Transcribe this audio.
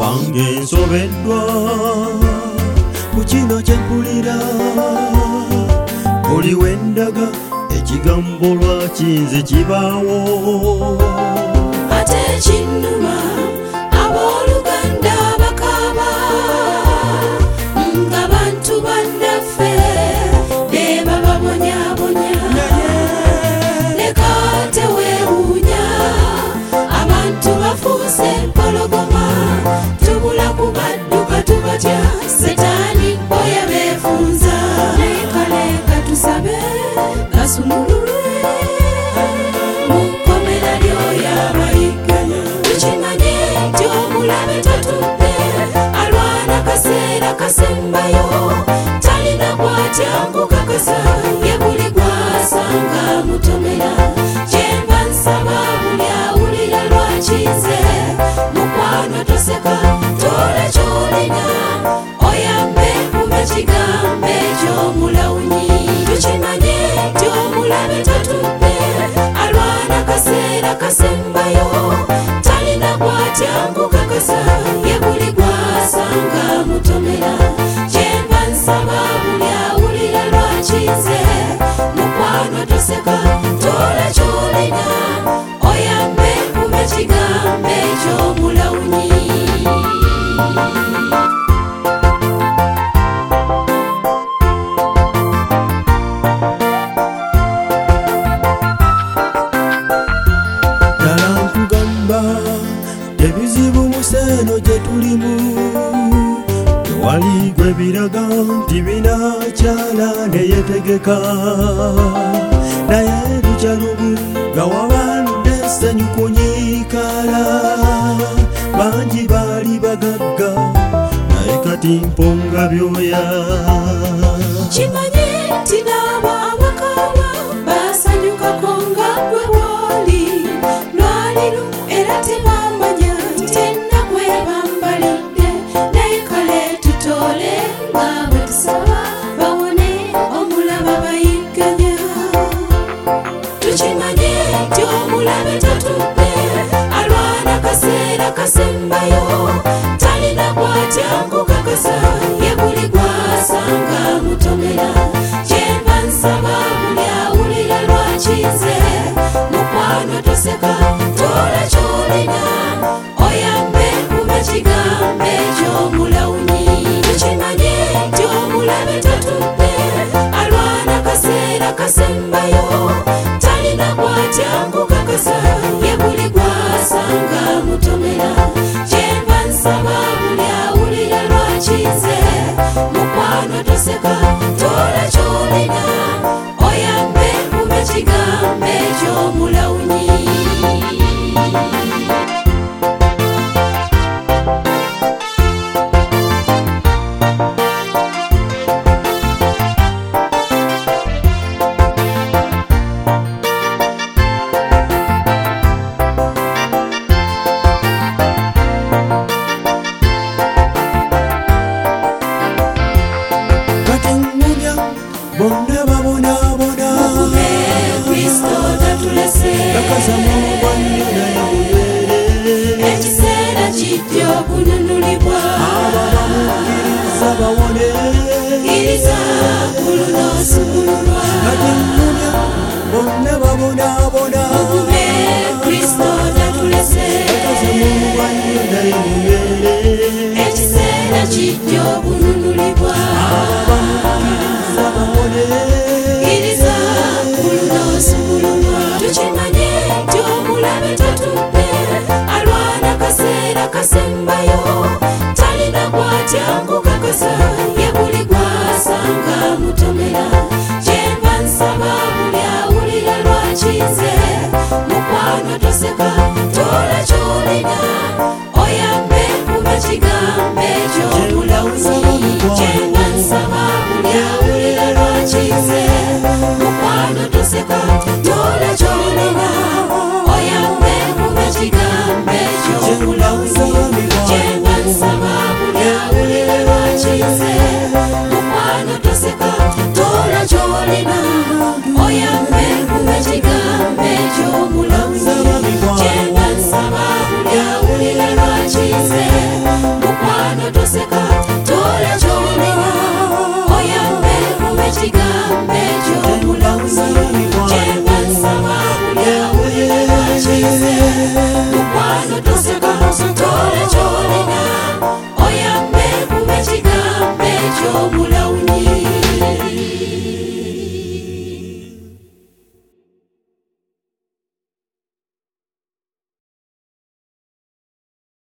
wange nsobeddwa ku kino kye mpulira buli wendaga ekigambo lwaki nze kibaawo ate kinnuma abooluganda bakaaba nga bantu bannaffe be bababonyaabonya leka teweewuunya abantu bafuuse empologoma tubula kubadduka tubatya setaani boya beefunza leeka tusabe gasumululwe mu kkomera lyoyo abayigganya tukimanye nti omulabe tatudde alwana kaseera kasembayo talina kwatyangu kakasa ye buli gwasanga mutomera kyemba nsaba buli awulira lwakize mukwano toseka tola kyolina oyambe kuba kigambo ekyomulawunyi tukimanye nti omulabe tatudde alwana kaseera kasembayo talina kwatyangu kakasa ye buli gwasanga mutomera kyemba nsaba buli awulira lwakize mukwano toseka tola kyolina oyambe kuba kigambo ekyomulawunyi ddala nkugamba ebizibu mu seeno gye tulimu tewali gwe biraga nti binaakyala ne yeetegeka naye lukyalubu nga wabadde essanyu kunyiikala bangi baali bagagga naye kati mponga byoya kimanye nti n'abo abakaaba basanyukako nga gwe waali lwali lumu era tebamanya nti ennaku ebambalidde naye kale tutole nga bwe tusaba bawone omulaba bayigganya tukimanye nti omulabe tatudde alwana kaseera kasembayo talina kwatyangu kakasa ye buli gwasanga mutomera kyemba nsaba buli awulira lwakize mukwano toseka tola kyolina oyambe kuba kigambo ekyomulawunyi tukimanye nti omulabe tatudde alwana kaseera kasembayo talina kwatyangu kakasa ye buli gwasanga mutomera kyemba nsaba buli awulira lwakize mukwano toseka tola kyolina oyambe kuba kigambo ekyomulawunyi kati nnyumya bonna babonaabona Kristo tatulese kakasa mu bwanyo naye bubeere ekiseera kijja okununulibwa abo bamukkiriza bawone kkiriza